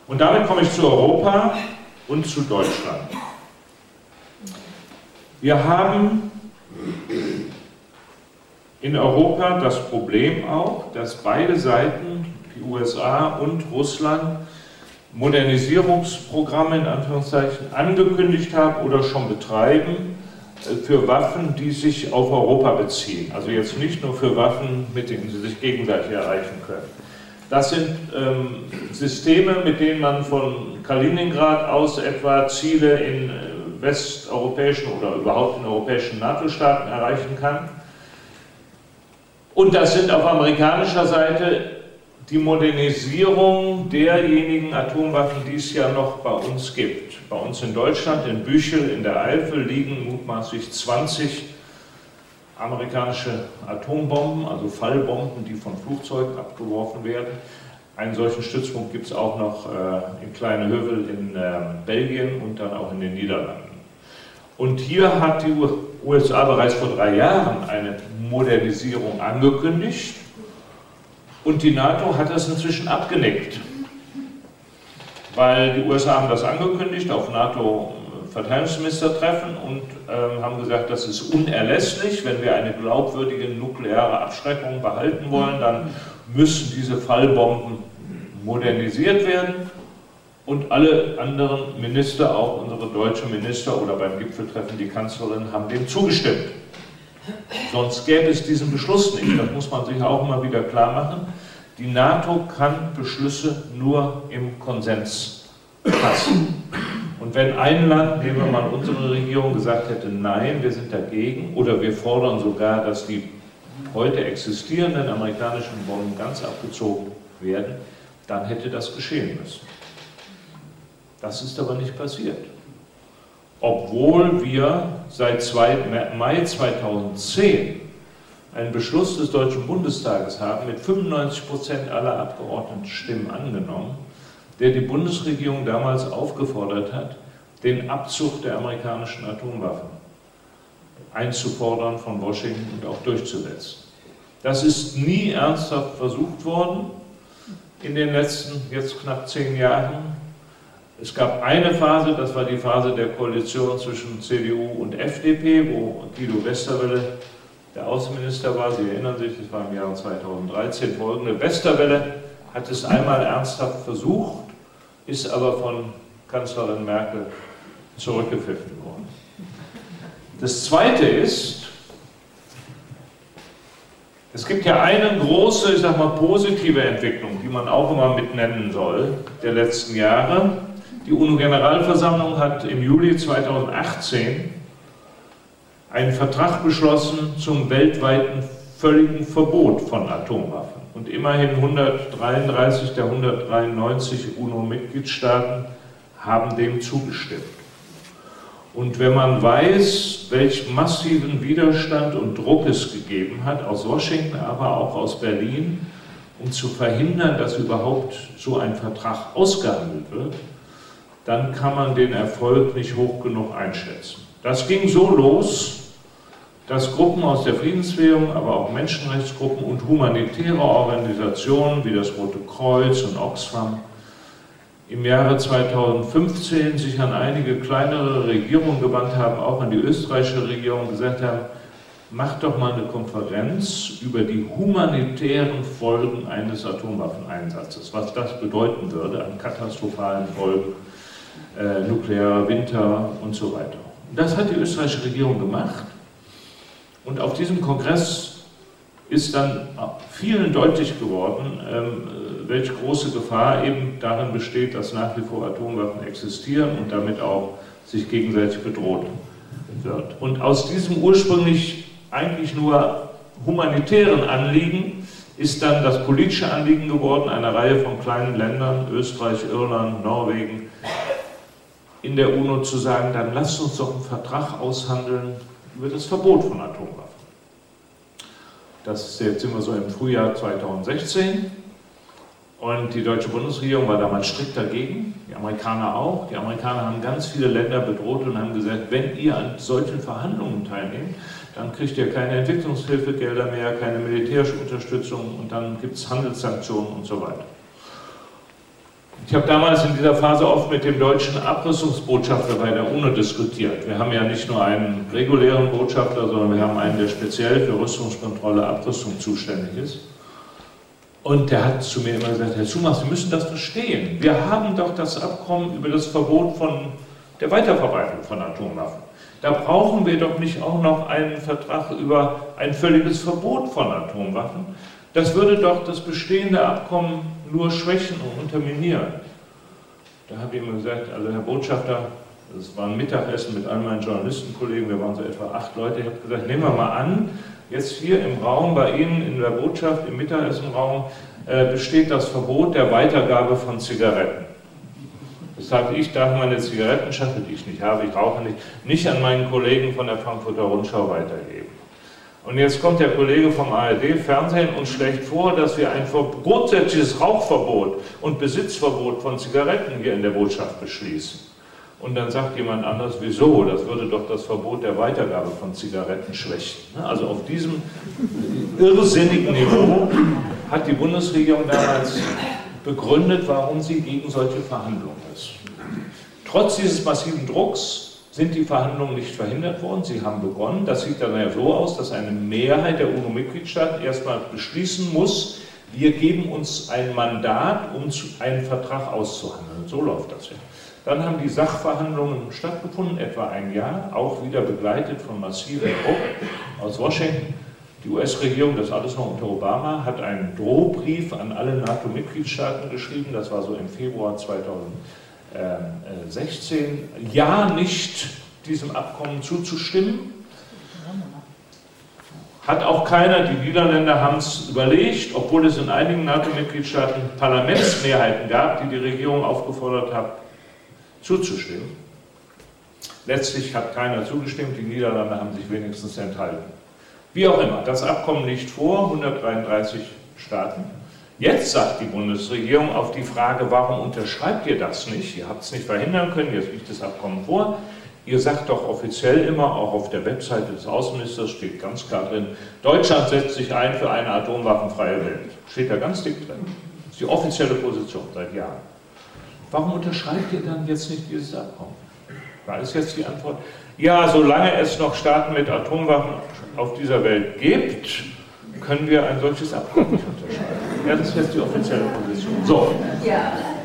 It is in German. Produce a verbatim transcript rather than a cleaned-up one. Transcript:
Und damit komme ich zu Europa und zu Deutschland. Wir haben in Europa das Problem auch, dass beide Seiten, die U S A und Russland, Modernisierungsprogramme in Anführungszeichen angekündigt haben oder schon betreiben für Waffen, die sich auf Europa beziehen. Also jetzt nicht nur für Waffen, mit denen sie sich gegenseitig erreichen können. Das sind ähm, Systeme, mit denen man von Kaliningrad aus etwa Ziele in westeuropäischen oder überhaupt in europäischen NATO-Staaten erreichen kann. Und das sind auf amerikanischer Seite die Modernisierung derjenigen Atomwaffen, die es ja noch bei uns gibt. Bei uns in Deutschland, in Büchel, in der Eifel, liegen mutmaßlich zwanzig amerikanische Atombomben, also Fallbomben, die von Flugzeugen abgeworfen werden. Einen solchen Stützpunkt gibt es auch noch äh, in Kleine Hövel in äh, Belgien und dann auch in den Niederlanden. Und hier hat die U S A bereits vor drei Jahren eine Modernisierung angekündigt und die NATO hat das inzwischen abgenickt. Weil die U S A haben das angekündigt auf NATO-Verteidigungsministertreffen und äh, haben gesagt, das ist unerlässlich. Wenn wir eine glaubwürdige nukleare Abschreckung behalten wollen, dann müssen diese Fallbomben modernisiert werden. Und alle anderen Minister, auch unsere deutsche Minister oder beim Gipfeltreffen die Kanzlerin, haben dem zugestimmt. Sonst gäbe es diesen Beschluss nicht. Das muss man sich auch immer wieder klar machen. Die NATO kann Beschlüsse nur im Konsens fassen. Und wenn ein Land, nehmen wir mal unsere Regierung, gesagt hätte, nein, wir sind dagegen oder wir fordern sogar, dass die heute existierenden amerikanischen Bomben ganz abgezogen werden, dann hätte das geschehen müssen. Das ist aber nicht passiert. Obwohl wir seit Mai zweitausendzehn einen Beschluss des Deutschen Bundestages haben, mit fünfundneunzig Prozent aller Abgeordnetenstimmen angenommen, der die Bundesregierung damals aufgefordert hat, den Abzug der amerikanischen Atomwaffen einzufordern von Washington und auch durchzusetzen. Das ist nie ernsthaft versucht worden in den letzten jetzt knapp zehn Jahren. Es gab eine Phase, das war die Phase der Koalition zwischen C D U und F D P, wo Guido Westerwelle der Außenminister war. Sie erinnern sich, das war im Jahre zweitausenddreizehn folgende. Westerwelle hat es einmal ernsthaft versucht, ist aber von Kanzlerin Merkel zurückgepfiffen worden. Das Zweite ist, es gibt ja eine große, ich sag mal, positive Entwicklung, die man auch immer mit nennen soll, der letzten Jahre. Die UNO-Generalversammlung hat im Juli zweitausendachtzehn einen Vertrag beschlossen zum weltweiten völligen Verbot von Atomwaffen. Und immerhin hundertdreiunddreißig der hundertdreiundneunzig UNO-Mitgliedstaaten haben dem zugestimmt. Und wenn man weiß, welch massiven Widerstand und Druck es gegeben hat, aus Washington, aber auch aus Berlin, um zu verhindern, dass überhaupt so ein Vertrag ausgehandelt wird, dann kann man den Erfolg nicht hoch genug einschätzen. Das ging so los, dass Gruppen aus der Friedensbewegung, aber auch Menschenrechtsgruppen und humanitäre Organisationen wie das Rote Kreuz und Oxfam im Jahre zweitausendfünfzehn sich an einige kleinere Regierungen gewandt haben, auch an die österreichische Regierung, gesagt haben, macht doch mal eine Konferenz über die humanitären Folgen eines Atomwaffeneinsatzes, was das bedeuten würde an katastrophalen Folgen, äh, nuklearer Winter und so weiter. Das hat die österreichische Regierung gemacht und auf diesem Kongress ist dann vielen deutlich geworden, ähm, welche große Gefahr eben darin besteht, dass nach wie vor Atomwaffen existieren und damit auch sich gegenseitig bedroht wird. Und aus diesem ursprünglich eigentlich nur humanitären Anliegen ist dann das politische Anliegen geworden, einer Reihe von kleinen Ländern, Österreich, Irland, Norwegen, in der UNO zu sagen, dann lasst uns doch einen Vertrag aushandeln über das Verbot von Atomwaffen. Das ist jetzt immer so im Frühjahr zweitausendsechzehn und die deutsche Bundesregierung war damals strikt dagegen, die Amerikaner auch. Die Amerikaner haben ganz viele Länder bedroht und haben gesagt, wenn ihr an solchen Verhandlungen teilnehmt, dann kriegt ihr keine Entwicklungshilfegelder mehr, keine militärische Unterstützung und dann gibt es Handelssanktionen und so weiter. Ich habe damals in dieser Phase oft mit dem deutschen Abrüstungsbotschafter bei der UNO diskutiert. Wir haben ja nicht nur einen regulären Botschafter, sondern wir haben einen, der speziell für Rüstungskontrolle, Abrüstung zuständig ist. Und der hat zu mir immer gesagt, Herr Zumach, Sie müssen das verstehen. Wir haben doch das Abkommen über das Verbot von der Weiterverbreitung von Atomwaffen. Da brauchen wir doch nicht auch noch einen Vertrag über ein völliges Verbot von Atomwaffen. Das würde doch das bestehende Abkommen nur schwächen und unterminieren. Da habe ich ihm gesagt, also Herr Botschafter, das war ein Mittagessen mit all meinen Journalistenkollegen, wir waren so etwa acht Leute, ich habe gesagt, nehmen wir mal an, jetzt hier im Raum bei Ihnen in der Botschaft, im Mittagessenraum, äh, besteht das Verbot der Weitergabe von Zigaretten. Das heißt, ich darf meine Zigarettenschachtel, die ich nicht habe, ich rauche nicht, nicht an meinen Kollegen von der Frankfurter Rundschau weitergeben. Und jetzt kommt der Kollege vom A R D-Fernsehen und schlägt vor, dass wir ein grundsätzliches Rauchverbot und Besitzverbot von Zigaretten hier in der Botschaft beschließen. Und dann sagt jemand anderes, wieso? Das würde doch das Verbot der Weitergabe von Zigaretten schwächen. Also auf diesem irrsinnigen Niveau hat die Bundesregierung damals begründet, warum sie gegen solche Verhandlungen ist. Trotz dieses massiven Drucks sind die Verhandlungen nicht verhindert worden, sie haben begonnen. Das sieht dann ja so aus, dass eine Mehrheit der UNO-Mitgliedstaaten erstmal beschließen muss, wir geben uns ein Mandat, um einen Vertrag auszuhandeln. So läuft das ja. Dann haben die Sachverhandlungen stattgefunden, etwa ein Jahr, auch wieder begleitet von massivem Druck aus Washington. Die U S-Regierung, das alles noch unter Obama, hat einen Drohbrief an alle NATO-Mitgliedstaaten geschrieben, das war so im Februar zweitausendsechzehn, ja nicht diesem Abkommen zuzustimmen. Hat auch keiner, die Niederländer haben es überlegt, obwohl es in einigen NATO-Mitgliedstaaten Parlamentsmehrheiten gab, die die Regierung aufgefordert hat, zuzustimmen. Letztlich hat keiner zugestimmt, die Niederlande haben sich wenigstens enthalten. Wie auch immer, das Abkommen liegt vor, hundertdreiunddreißig Staaten. Jetzt sagt die Bundesregierung auf die Frage, warum unterschreibt ihr das nicht? Ihr habt es nicht verhindern können, jetzt liegt das Abkommen vor. Ihr sagt doch offiziell immer, auch auf der Webseite des Außenministers steht ganz klar drin, Deutschland setzt sich ein für eine atomwaffenfreie Welt. Steht da ganz dick drin. Das ist die offizielle Position seit Jahren. Warum unterschreibt ihr dann jetzt nicht dieses Abkommen? Da ist jetzt die Antwort, ja, solange es noch Staaten mit Atomwaffen auf dieser Welt gibt, können wir ein solches Abkommen nicht unterschreiben. Ja, das ist jetzt die offizielle Position. So. Ja.